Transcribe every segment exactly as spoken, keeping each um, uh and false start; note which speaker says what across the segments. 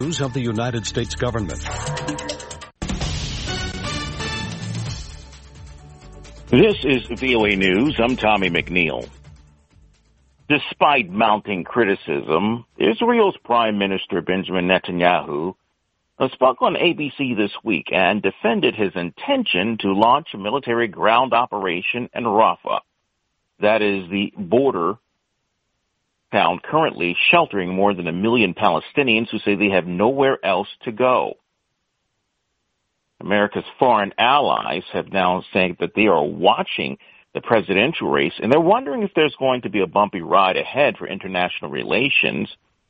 Speaker 1: News of the United States government.
Speaker 2: This is V O A News. I'm Tommy McNeil. Despite mounting criticism, Israel's Prime Minister Benjamin Netanyahu spoke on A B C this week and defended his intention to launch a military ground operation in Rafah. That is the border town currently sheltering more than a million Palestinians who say they have nowhere else to go. America's foreign allies have now said that they are watching the presidential race, and they're wondering if there's going to be a bumpy ride ahead for international relations.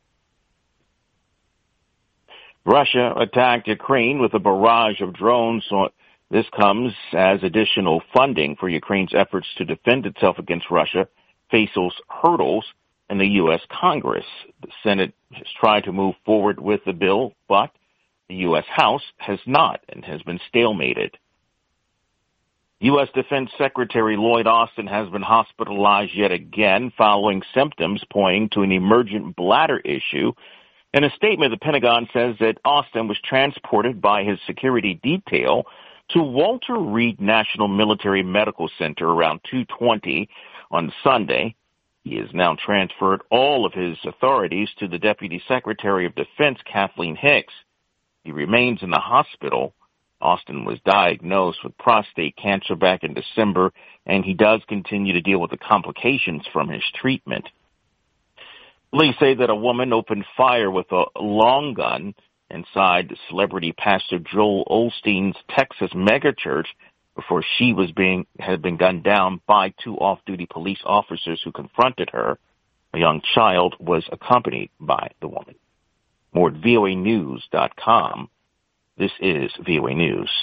Speaker 2: Russia attacked Ukraine with a barrage of drones. So this comes as additional funding for Ukraine's efforts to defend itself against Russia faces hurdles in the U S Congress. The Senate has tried to move forward with the bill, but the U S House has not and has been stalemated. U S Defense Secretary Lloyd Austin has been hospitalized yet again following symptoms pointing to an emergent bladder issue. In a statement, the Pentagon says that Austin was transported by his security detail to Walter Reed National Military Medical Center around two twenty on Sunday. He has now transferred all of his authorities to the Deputy Secretary of Defense, Kathleen Hicks. He remains in the hospital. Austin was diagnosed with prostate cancer back in December, and he does continue to deal with the complications from his treatment. Police say that a woman opened fire with a long gun inside celebrity pastor Joel Osteen's Texas megachurch before she was being had been gunned down by two off-duty police officers who confronted her. A young child was accompanied by the woman. More at V O A news dot com. This is V O A News.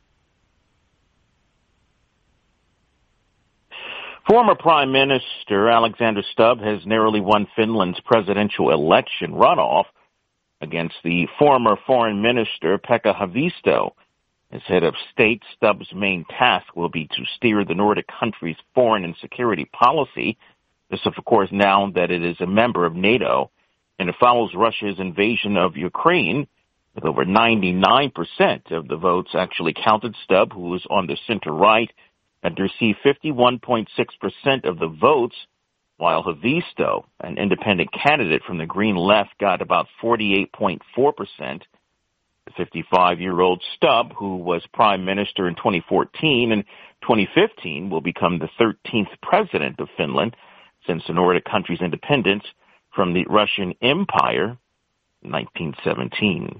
Speaker 2: Former Prime Minister Alexander Stubb has narrowly won Finland's presidential election runoff against the former Foreign Minister Pekka Haavisto. As head of state, Stubb's main task will be to steer the Nordic country's foreign and security policy. This, of course, now that it is a member of NATO, and it follows Russia's invasion of Ukraine. With over ninety-nine percent of the votes actually counted, Stubb, who was on the center-right, had received fifty-one point six percent of the votes, while Haavisto, an independent candidate from the Green Left, got about forty-eight point four percent. The fifty-five-year-old Stubb, who was prime minister in twenty fourteen and twenty fifteen, will become the thirteenth president of Finland since the Nordic country's independence from the Russian Empire in nineteen seventeen.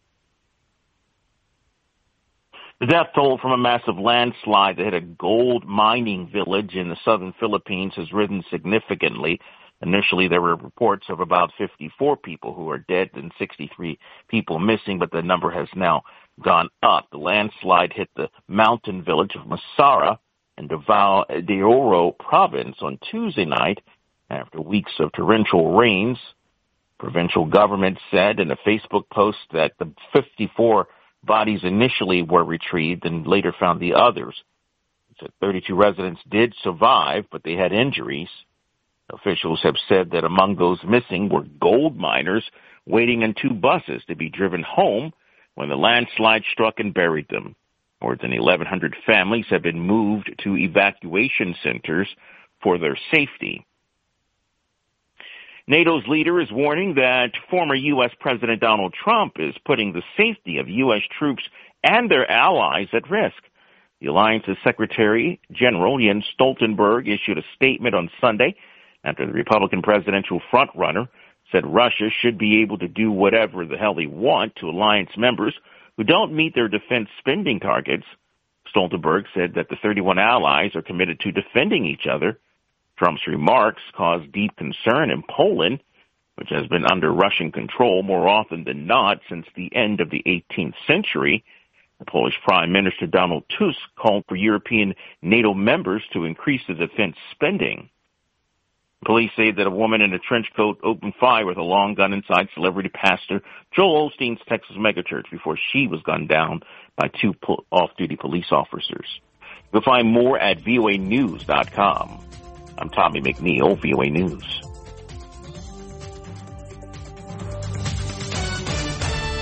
Speaker 2: The death toll from a massive landslide that hit a gold mining village in the southern Philippines has risen significantly. Initially, there were reports of about fifty-four people who are dead and sixty-three people missing, but the number has now gone up. The landslide hit the mountain village of Masara in Davao de Oro province on Tuesday night after weeks of torrential rains. Provincial government said in a Facebook post that the fifty-four bodies initially were retrieved and later found the others. It said thirty-two residents did survive, but they had injuries. Officials have said that among those missing were gold miners waiting in two buses to be driven home when the landslide struck and buried them. More than eleven hundred families have been moved to evacuation centers for their safety. NATO's leader is warning that former U S President Donald Trump is putting the safety of U S troops and their allies at risk. The alliance's Secretary General Jens Stoltenberg issued a statement on Sunday after the Republican presidential frontrunner said Russia should be able to do whatever the hell they want to alliance members who don't meet their defense spending targets. Stoltenberg said that the thirty-one allies are committed to defending each other. Trump's remarks caused deep concern in Poland, which has been under Russian control more often than not since the end of the eighteenth century. The Polish Prime Minister Donald Tusk called for European NATO members to increase the defense spending. Police say that a woman in a trench coat opened fire with a long gun inside celebrity pastor Joel Osteen's Texas megachurch before she was gunned down by two off-duty police officers. You'll find more at V O A news dot com. I'm Tommy McNeil, V O A News.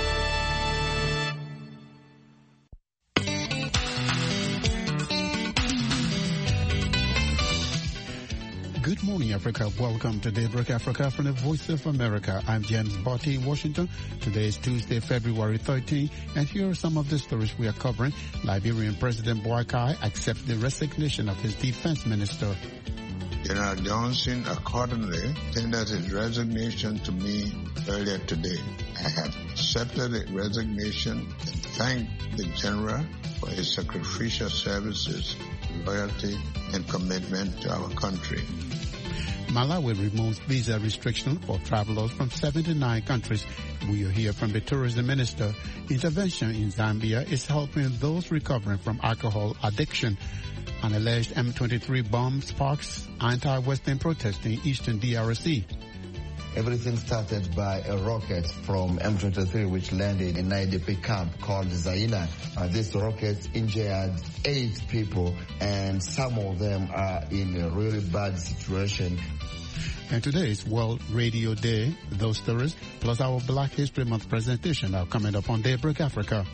Speaker 3: Morning, Africa. Welcome to Daybreak Africa from the Voice of America. I'm James Botti in Washington. Today is Tuesday, February thirteenth, and here are some of the stories we are covering. Liberian President Boakai accepts the resignation of his defense minister.
Speaker 4: General Johnson accordingly tendered his resignation to me earlier today. I have accepted the resignation and thanked the General for his sacrificial services, loyalty, and commitment to our country.
Speaker 3: Malawi removes visa restriction for travelers from seventy-nine countries. We will hear from the tourism minister. Intervention in Zambia is helping those recovering from alcohol addiction. An alleged M twenty-three bomb sparks anti-Western protests in eastern D R C.
Speaker 5: Everything started by a rocket from M twenty-three which landed in an I D P camp called Zaina. Uh, this rocket injured eight people and some of them are in a really bad situation.
Speaker 3: And today is World Radio Day. Those stories plus our Black History Month presentation are coming up on Daybreak Africa.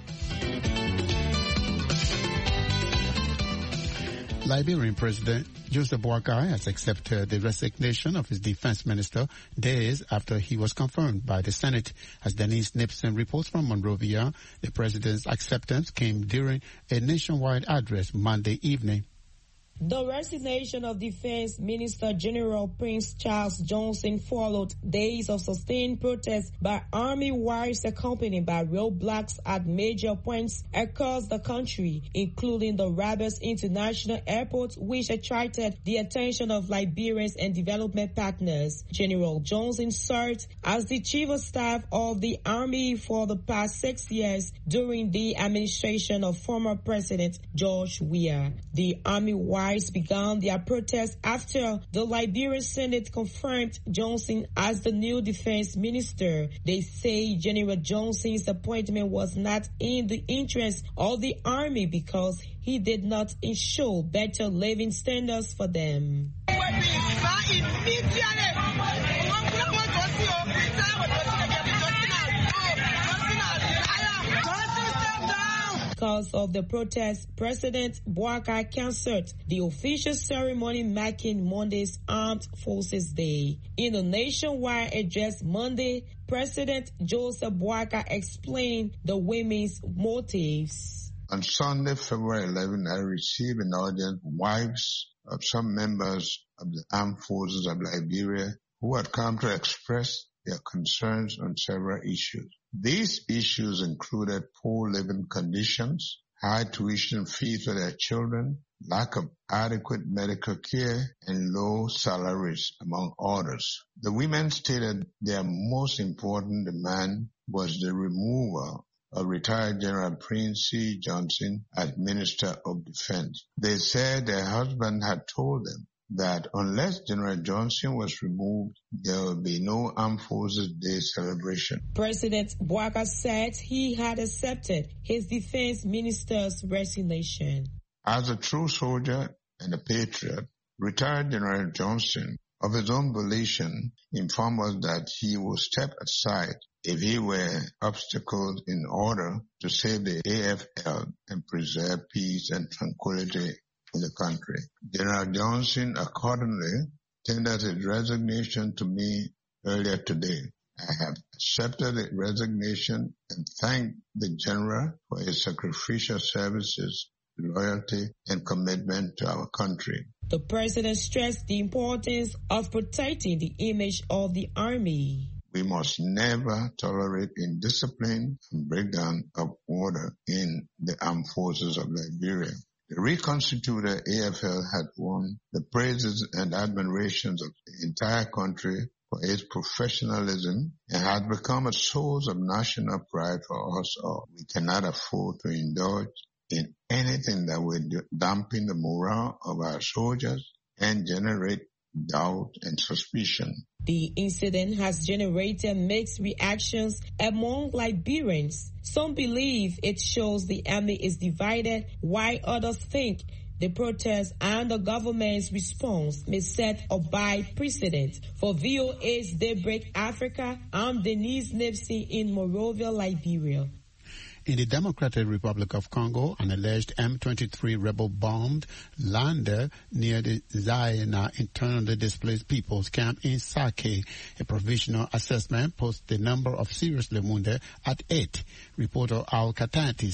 Speaker 3: Liberian President Joseph Boakai has accepted the resignation of his defense minister days after he was confirmed by the Senate. As Denise Nipson reports from Monrovia, the president's acceptance came during a nationwide address Monday evening.
Speaker 6: The resignation of Defense Minister General Prince Charles Johnson followed days of sustained protests by army wives accompanied by roadblocks at major points across the country, including the Rabat International Airport, which attracted the attention of Liberians and development partners. General Johnson served as the chief of staff of the army for the past six years during the administration of former President George Weah. The army wives began their protest after the Liberian Senate confirmed Johnson as the new defense minister. They say General Johnson's appointment was not in the interest of the army because he did not ensure better living standards for them. Because of the protest, President Boakai canceled the official ceremony marking Monday's Armed Forces Day. In a nationwide address Monday, President Joseph Boakai explained the women's motives.
Speaker 4: On Sunday, February eleventh, I received an audience from wives of some members of the Armed Forces of Liberia who had come to express their concerns on several issues. These issues included poor living conditions, high tuition fees for their children, lack of adequate medical care, and low salaries, among others. The women stated their most important demand was the removal of retired General Prince C. Johnson as Minister of Defense. They said their husband had told them that unless General Johnson was removed, there will be no Armed Forces Day celebration.
Speaker 6: President Boakai said he had accepted his defense minister's resignation.
Speaker 4: As a true soldier and a patriot, retired General Johnson, of his own volition, informed us that he would step aside if he were obstacled in order to save the A F L and preserve peace and tranquility in the country. General Johnson accordingly tendered his resignation to me earlier today. I have accepted the resignation and thanked the General for his sacrificial services, loyalty, and commitment to our country.
Speaker 6: The president stressed the importance of protecting the image of the army.
Speaker 4: We must never tolerate indiscipline and breakdown of order in the armed forces of Liberia. The reconstituted A F L had won the praises and admirations of the entire country for its professionalism and had become a source of national pride for us all. We cannot afford to indulge in anything that would dampen the morale of our soldiers and generate doubt and suspicion.
Speaker 6: The incident has generated mixed reactions among Liberians. Some believe it shows the army is divided, while others think the protest and the government's response may set a bad precedent. For V O A's Daybreak Africa, I'm Denise Nipsey in Monrovia, Liberia.
Speaker 3: In the Democratic Republic of Congo, an alleged M twenty-three rebel bombed lander near the Zaina internally displaced people's camp in Sake. A provisional assessment puts the number of seriously wounded at eight. Reporter Al Katanti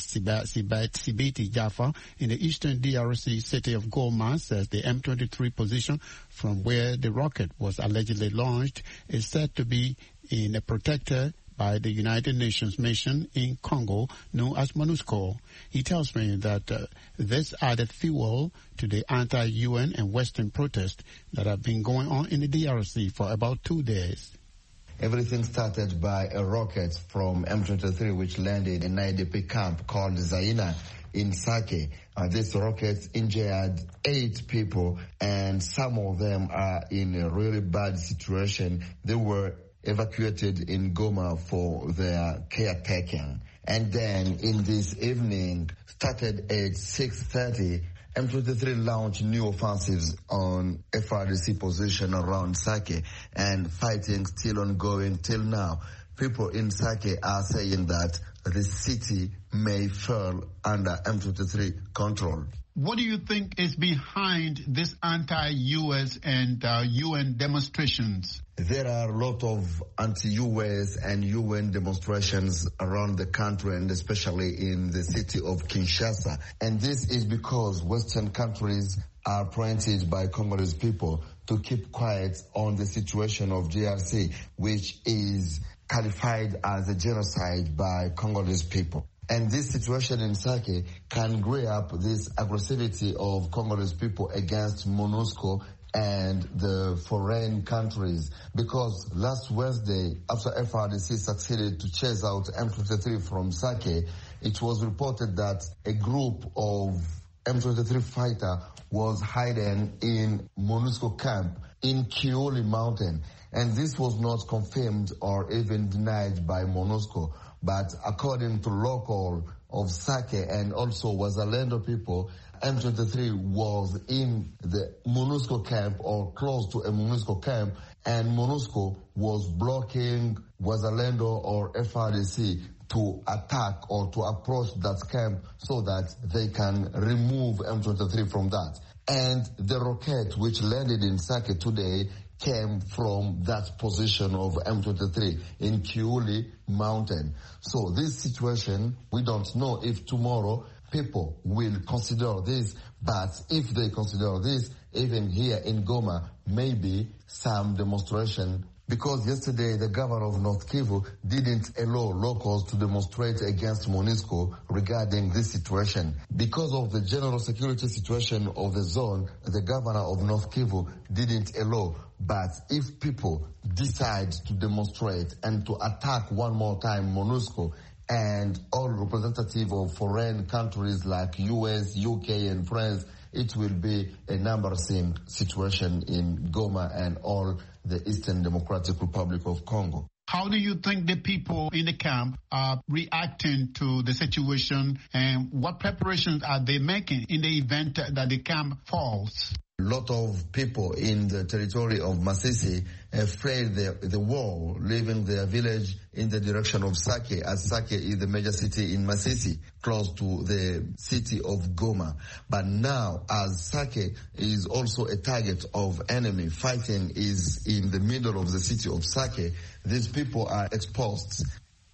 Speaker 3: Sibiti Jaffa in the eastern D R C city of Goma says the M twenty-three position from where the rocket was allegedly launched is said to be in a protector by the United Nations mission in Congo known as MONUSCO. He tells me that uh, this added fuel to the anti-U N and Western protests that have been going on in the D R C for about two days.
Speaker 5: Everything started by a rocket from M twenty-three which landed in an I D P camp called Zaina in Sake. Uh, this rocket injured eight people, and some of them are in a really bad situation. They were evacuated in Goma for their caretaking. And then in this evening, started at six thirty, M twenty-three launched new offensives on F R D C position around Sake, and fighting still ongoing till now. People in Sake are saying that the city may fall under M twenty-three control.
Speaker 3: What do you think is behind this anti-U S and uh, U N demonstrations?
Speaker 5: There are a lot of anti-U S and U N demonstrations around the country, and especially in the city of Kinshasa. And this is because Western countries are appointed by Congolese people to keep quiet on the situation of D R C, which is qualified as a genocide by Congolese people. And this situation in Sake can grow up this aggressivity of Congolese people against MONUSCO and the foreign countries. Because last Wednesday, after F R D C succeeded to chase out M twenty-three from Sake, it was reported that a group of M twenty-three fighter was hiding in MONUSCO camp in Kioli Mountain. And this was not confirmed or even denied by MONUSCO. But according to local of Sake and also Wazalendo people, M twenty-three was in the MONUSCO camp or close to a MONUSCO camp, and MONUSCO was blocking Wazalendo or F R D C to attack or to approach that camp so that they can remove M twenty-three from that. And the rocket which landed in Sake today came from that position of M twenty-three in Kiuli Mountain. So this situation, we don't know if tomorrow people will consider this, but if they consider this, even here in Goma, maybe some demonstration. Because yesterday the governor of North Kivu didn't allow locals to demonstrate against MONUSCO regarding this situation. Because of the general security situation of the zone, the governor of North Kivu didn't allow. But if people decide to demonstrate and to attack one more time MONUSCO and all representatives of foreign countries like U S, U K and France, it will be a embarrassing situation in Goma and all the Eastern Democratic Republic of Congo.
Speaker 3: How do you think the people in the camp are reacting to the situation, and what preparations are they making in the event that the camp falls?
Speaker 5: A lot of people in the territory of Masisi fled the, the war, leaving their village in the direction of Sake, as Sake is the major city in Masisi, close to the city of Goma. But now, as Sake is also a target of enemy, fighting is in the middle of the city of Sake, these people are exposed.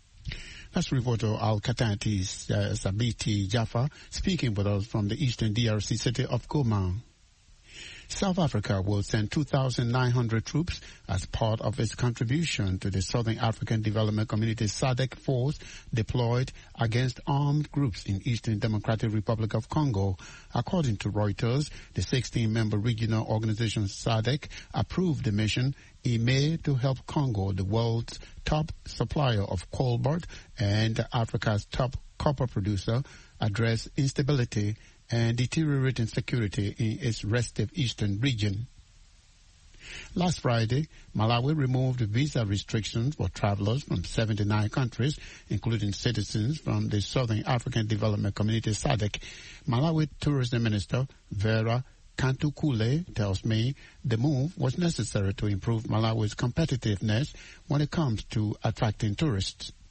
Speaker 3: That's reporter Al Katanti uh, Sabiti Jaffa speaking with us from the eastern D R C city of Goma. South Africa will send two thousand nine hundred troops as part of its contribution to the Southern African Development Community S A D C force deployed against armed groups in Eastern Democratic Republic of Congo. According to Reuters, the sixteen-member regional organization S A D C approved the mission in May to help Congo, the world's top supplier of cobalt and Africa's top copper producer, address instability and deteriorating security in its restive eastern region. Last Friday, Malawi removed visa restrictions for travelers from seventy-nine countries, including citizens from the Southern African Development Community S A D C. Malawi Tourism Minister Vera Kantukule tells me the move was necessary to improve Malawi's competitiveness when it comes to attracting tourists.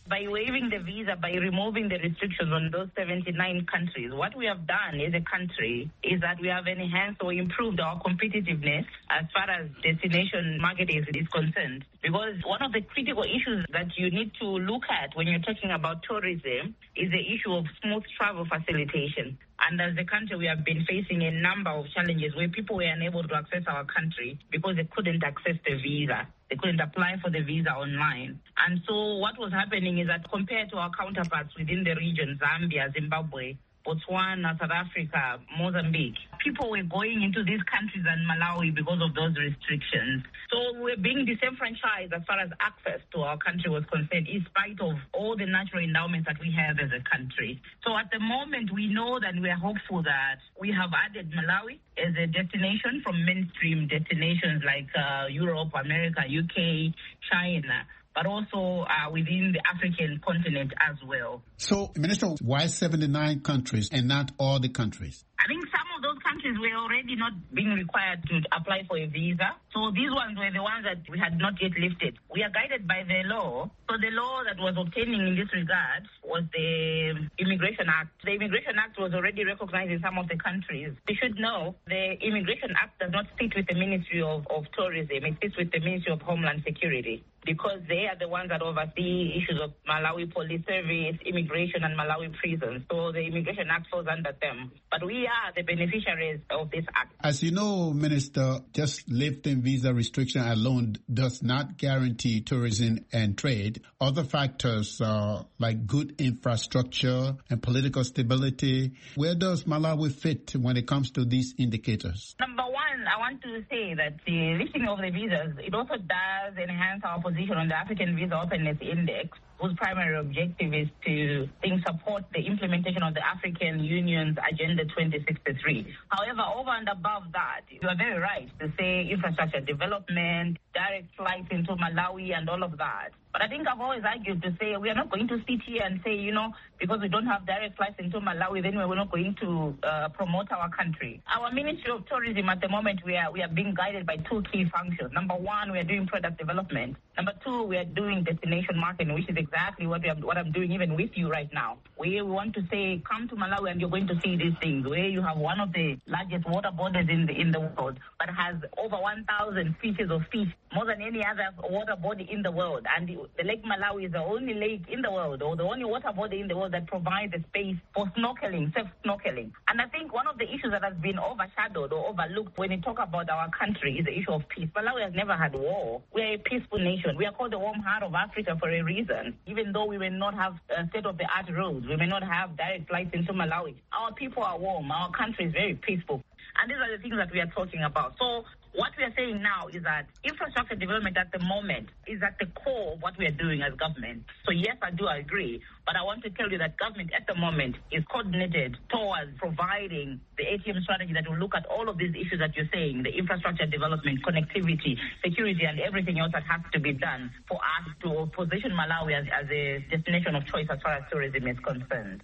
Speaker 7: By waiving the visa, by removing the restrictions on those seventy-nine countries, what we have done as a country is that we have enhanced or improved our competitiveness as far as destination marketing is concerned. Because one of the critical issues that you need to look at when you're talking about tourism is the issue of smooth travel facilitation. And as a country, we have been facing a number of challenges where people were unable to access our country because they couldn't access the visa. They couldn't apply for the visa online. And so what was happening is that compared to our counterparts within the region, Zambia, Zimbabwe, Botswana, South Africa, Mozambique, people were going into these countries and Malawi because of those restrictions. So we're being disenfranchised as far as access to our country was concerned, in spite of all the natural endowments that we have as a country. So at the moment, we know that we are hopeful that we have added Malawi as a destination from mainstream destinations like uh, Europe, America, U K, China, but also uh, within the African continent as well.
Speaker 3: So, Minister, why seventy-nine countries and not all the countries?
Speaker 7: I think some of those countries were already not being required to apply for a visa. So these ones were the ones that we had not yet lifted. We are guided by the law. So the law that was obtaining in this regard was the Immigration Act. The Immigration Act was already recognized in some of the countries. You should know the Immigration Act does not sit with the Ministry of, of Tourism. It sits with the Ministry of Homeland Security, because they are the ones that oversee issues of Malawi Police Service, immigration, and Malawi prisons. So the Immigration Act falls under them. But we are the beneficiaries of this act.
Speaker 3: As you know, Minister, just lifting visa restriction alone does not guarantee tourism and trade. Other factors uh, like good infrastructure and political stability. Where does Malawi fit when it comes to these indicators?
Speaker 7: Number one, I want to say that the lifting of the visas, it also does enhance our position on the African Visa Openness Index, whose primary objective is to think, support the implementation of the African Union's Agenda twenty sixty-three. However, over and above that, you are very right to say infrastructure development, direct flights into Malawi and all of that. But I think I've always argued to say we are not going to sit here and say, you know, because we don't have direct flights into Malawi, then we're not going to uh, promote our country. Our Ministry of Tourism at the moment, we are we are being guided by two key functions. Number one, we are doing product development. Number two, we are doing destination marketing, which is exactly what we are, what I'm doing even with you right now. We want to say, come to Malawi and you're going to see these things, where you have one of the largest water bodies in the in the world, but has over one thousand species of fish, more than any other water body in the world. And the, the Lake Malawi is the only lake in the world, or the only water body in the world that provides a space for snorkeling, safe snorkeling. And I think one of the issues that has been overshadowed or overlooked when you talk about our country is the issue of peace. Malawi has never had war. We are a peaceful nation. We are called the warm heart of Africa for a reason. Even though we may not have uh, state-of-the-art roads, we may not have direct flights into Malawi, our people are warm. Our country is very peaceful. And these are the things that we are talking about. So what we are saying now is that infrastructure development at the moment is at the core of what we are doing as government. So yes, I do agree, but I want to tell you that government at the moment is coordinated towards providing the A T M strategy that will look at all of these issues that you're saying, the infrastructure development, connectivity, security, and everything else that has to be done for us to position Malawi as, as a destination of choice as far as tourism is concerned.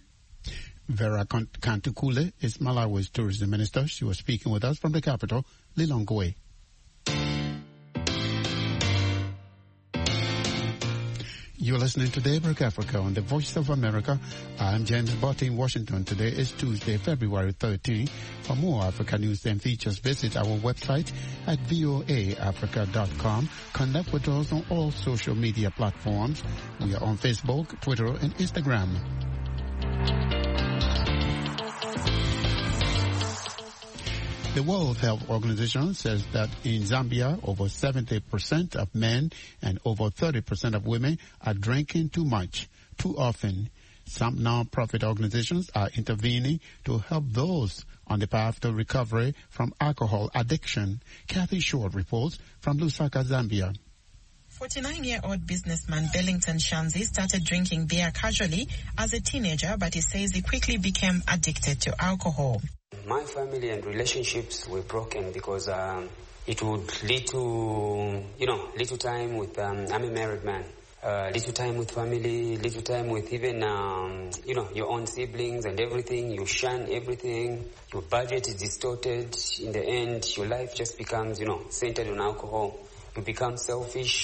Speaker 3: Vera Kantukule is Malawi's tourism minister. She was speaking with us from the capital, Lilongwe. You're listening to Daybreak Africa on the Voice of America. I'm James Butt in Washington. Today is Tuesday, February thirteenth. For more Africa news and features, visit our website at voa africa dot com. Connect with us on all social media platforms. We are on Facebook, Twitter, and Instagram. The World Health Organization says that in Zambia, over seventy percent of men and over thirty percent of women are drinking too much, too often. Some non-profit organizations are intervening to help those on the path to recovery from alcohol addiction. Kathy Short reports from Lusaka, Zambia.
Speaker 8: forty-nine-year-old businessman Bellington Shanzi started drinking beer casually as a teenager, but he says he quickly became addicted to alcohol.
Speaker 9: My family and relationships were broken because um, it would lead to, you know, little time with, um, I'm a married man, uh, little time with family, little time with even, um, you know, your own siblings and everything. You shun everything. Your budget is distorted. In the end, your life just becomes, you know, centered on alcohol. You become selfish.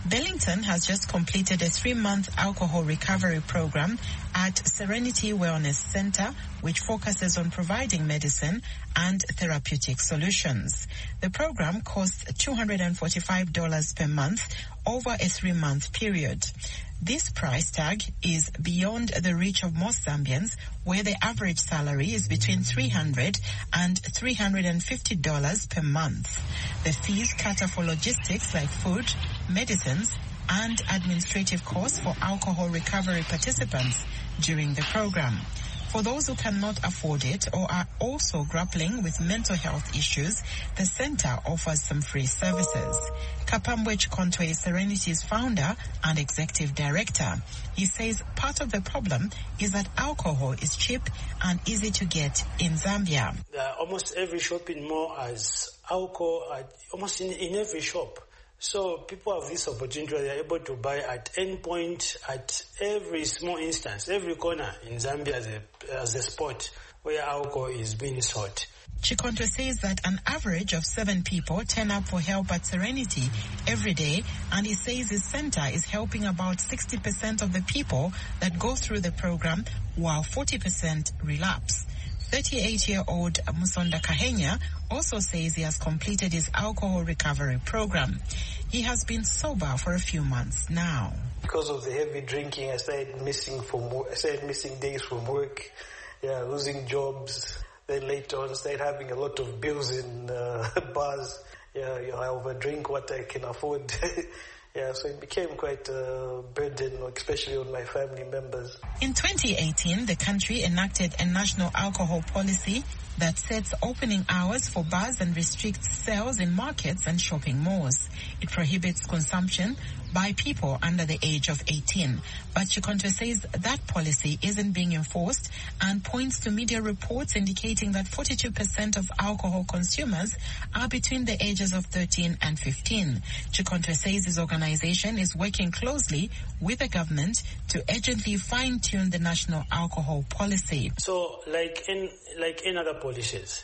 Speaker 8: Bellington has just completed a three-month alcohol recovery program at Serenity Wellness Center, which focuses on providing medicine and therapeutic solutions. The program costs two hundred forty-five dollars per month over a three-month period. This price tag is beyond the reach of most Zambians, where the average salary is between three hundred dollars and three hundred fifty dollars per month. The fees cater for logistics like food, medicines, and administrative costs for alcohol recovery participants during the program. For those who cannot afford it or are also grappling with mental health issues, the center offers some free services. Kapambwe Chikontwe is Serenity's founder and executive director. He says part of the problem is that alcohol is cheap and easy to get in Zambia.
Speaker 10: Uh, almost every shopping mall has alcohol, at, almost in, in every shop. So people have this opportunity where they're able to buy at any point, at every small instance, every corner in Zambia as a, as a spot where alcohol is being sought.
Speaker 8: Chikontwe says that an average of seven people turn up for help at Serenity every day, and he says his center is helping about sixty percent of the people that go through the program, while forty percent relapse. thirty-eight-year-old Musonda Kahenya also says he has completed his alcohol recovery program. He has been sober for a few months now.
Speaker 10: Because of the heavy drinking, I started missing from work, I started missing days from work, yeah, losing jobs. Then later on, started having a lot of bills in uh, bars. Yeah, you know, I overdrink what I can afford. Yeah, so it became quite a burden, especially on my family members.
Speaker 8: In twenty eighteen, the country enacted a national alcohol policy that sets opening hours for bars and restricts sales in markets and shopping malls. It prohibits consumption by people under the age of eighteen. But Chikontwe says that policy isn't being enforced and points to media reports indicating that forty-two percent of alcohol consumers are between the ages of thirteen and fifteen. Chikontwe says his organization is working closely with the government to urgently fine-tune the national alcohol policy.
Speaker 10: So, like in like in other policies,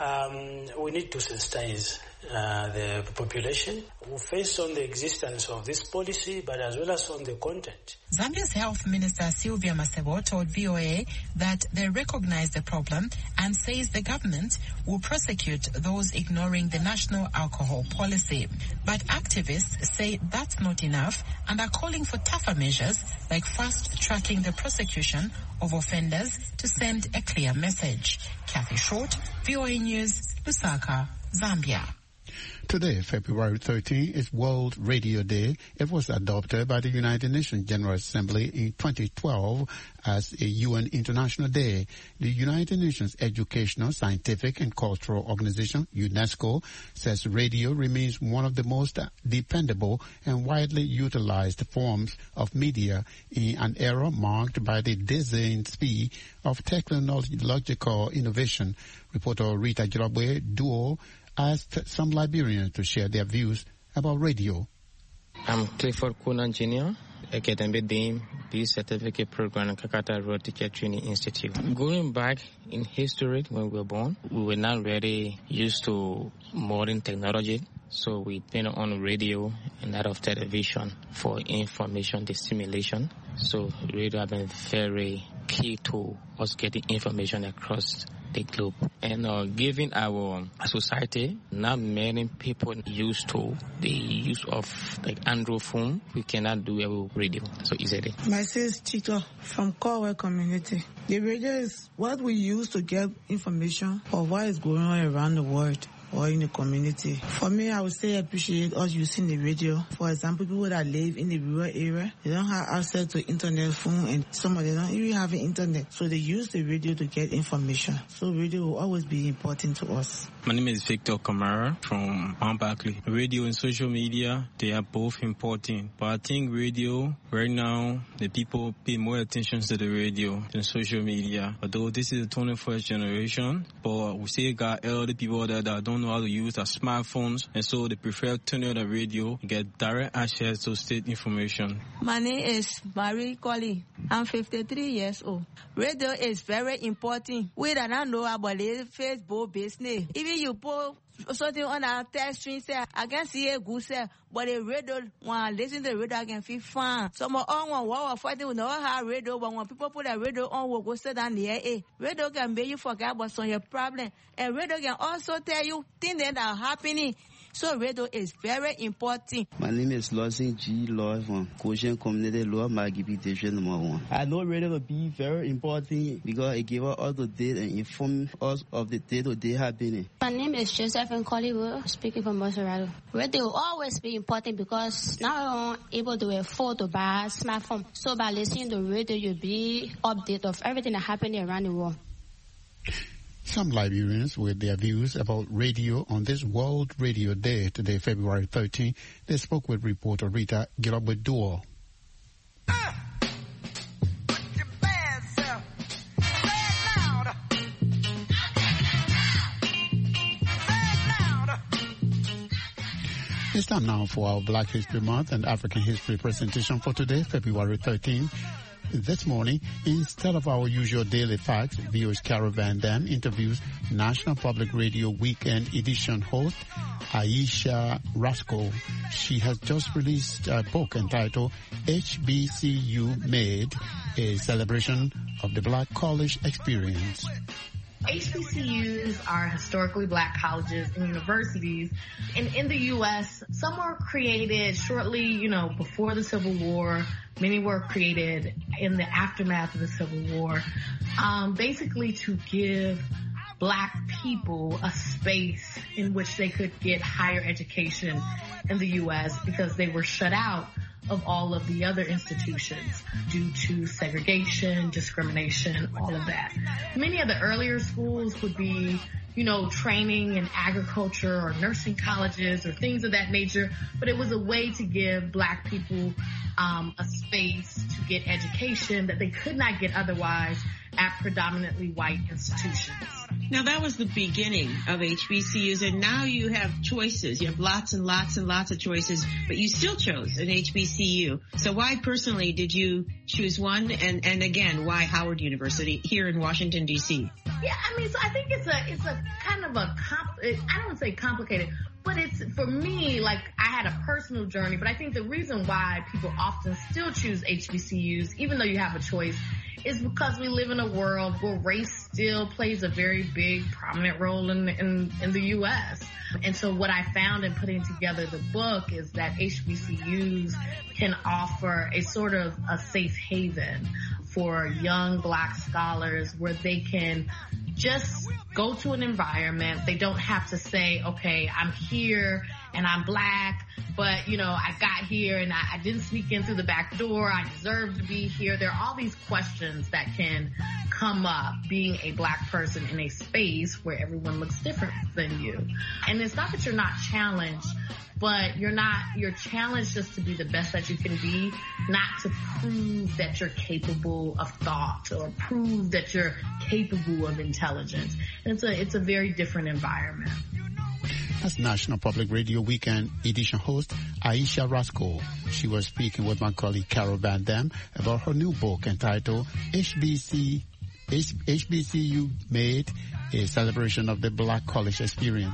Speaker 10: um, we need to sensitize uh, the population based on the existence of this policy, but as well as on the content.
Speaker 8: Zambia's Health Minister Sylvia Masebo told V O A that they recognize the problem and says the government will prosecute those ignoring the national alcohol policy. But activists say that's not enough and are calling for tougher measures like fast-tracking the prosecution of offenders to send a clear message. Kathy Short, V O A News, Lusaka, Zambia.
Speaker 3: Today, February thirteenth, is World Radio Day. It was adopted by the United Nations General Assembly in twenty twelve as a U N International Day. The United Nations Educational, Scientific and Cultural Organization, UNESCO, says radio remains one of the most dependable and widely utilized forms of media in an era marked by the dizzying speed of technological innovation. Reporter Rita Jirabwe Duo asked some Liberians to share their views about radio.
Speaker 11: I'm Clifford Kunan Junior, Academic Dean, B Certificate Program at Kakata Road Teacher Training Institute. Going back in history, when we were born, we were not really used to modern technology. So we depend on radio and that of television for information dissemination. So radio has been very key to us getting information across the globe. And uh, given our society, not many people used to the use of like Android phone, we cannot do it with radio so easily.
Speaker 12: My name is Chito from Corwell community. The radio is what we use to get information of what is going on around the world or in the community. For me, I would say I appreciate us using the radio. For example, people that live in the rural area, they don't have access to internet phone, and some of them don't even have internet. So they use the radio to get information. So radio will always be important to us.
Speaker 13: My name is Victor Kamara from Mount Berkeley. Radio and social media, they are both important. But I think radio, right now, the people pay more attention to the radio than social media. Although this is the twenty-first generation, but we still got elder people that, that don't know how to use their smartphones, and so they prefer turning on the radio and get direct access to state information.
Speaker 14: My name is Marie Colley. I'm fifty-three years old. Radio is very important. We don't know about the Facebook business. Even you put something on our test string say I can see a good say, but the radio when listen to the radio I can feel fun. Some of all one wow fighting with no how radio, but when people put a radio on will go sit down the air. Radio can make you forget what's on your problem, and radio can also tell you things that are happening. So radio is very important.
Speaker 15: My name is Lawson G. Law from Cochin Community Law Magipi Division number one. I know radio to be very important because it gives us all the data and inform us of the day-to-day happening.
Speaker 16: My name is Joseph Nkoliwo, speaking from Montserrat. Radio will always be important because now I'm able to afford to buy a smartphone. So by listening to radio, you'll be updated of everything that's happening around the world.
Speaker 3: Some Liberians, with their views about radio on this World Radio Day, today, February thirteenth, they spoke with reporter Rita Gilabwe-Duo. It's time now for our Black History Month and African History presentation for today, February thirteenth. This morning, instead of our usual daily facts, V O's Carol Van Dam interviews National Public Radio Weekend Edition host Aisha Rasco. She has just released a book entitled H B C U Made, a celebration of the Black College experience.
Speaker 17: H B C Us are historically black colleges and universities. And in the U S, some were created shortly, you know, before the Civil War. Many were created in the aftermath of the Civil War, um, basically to give black people a space in which they could get higher education in the U S because they were shut out of all of the other institutions due to segregation, discrimination, all of that. Many of the earlier schools would be, you know, training in agriculture or nursing colleges or things of that nature, but it was a way to give black people um, a space to get education that they could not get otherwise at predominantly white institutions.
Speaker 18: Now, that was the beginning of H B C Us, and now you have choices. You have lots and lots and lots of choices, but you still chose an H B C U. So why personally did you choose one? And, and again, why Howard University here in Washington, D C?
Speaker 17: Yeah, I mean, so I think it's a, it's a kind of a, comp, I don't want to say complicated, but it's, for me, like, I had a personal journey, but I think the reason why people often still choose H B C Us, even though you have a choice, is because we live in a world where race still plays a very big, prominent role in, in, in the U S. And so what I found in putting together the book is that H B C Us can offer a sort of a safe haven for young black scholars where they can just go to an environment. They don't have to say, okay, I'm here and I'm black, but, you know, I got here and I, I didn't sneak in through the back door. I deserve to be here. There are all these questions that can come up being a black person in a space where everyone looks different than you. And it's not that you're not challenged, but you're not, you're challenged just to be the best that you can be, not to prove that you're capable of thought or prove that you're capable of intelligence. And it's a, it's a very different environment.
Speaker 3: That's National Public Radio Weekend Edition host Aisha Rasco. She was speaking with my colleague Carol Van Dam about her new book entitled H B C, H, HBCU Made, a celebration of the Black College experience.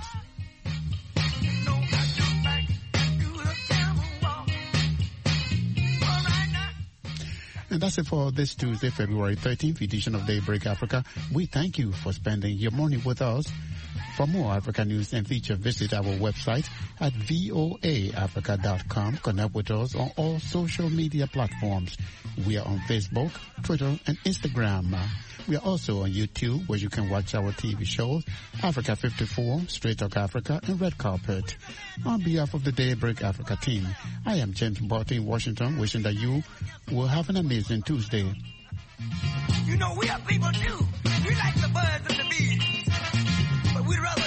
Speaker 3: And that's it for this Tuesday, February thirteenth edition of Daybreak Africa. We thank you for spending your morning with us. For more Africa news and feature, visit our website at voa africa dot com. Connect with us on all social media platforms. We are on Facebook, Twitter, and Instagram. We are also on YouTube, where you can watch our T V shows, Africa fifty-four, Straight Talk Africa, and Red Carpet. On behalf of the Daybreak Africa team, I am James Barton in Washington, wishing that you will have an amazing Tuesday.
Speaker 19: You know, we are people too. We like the birds and the bees, but we'd rather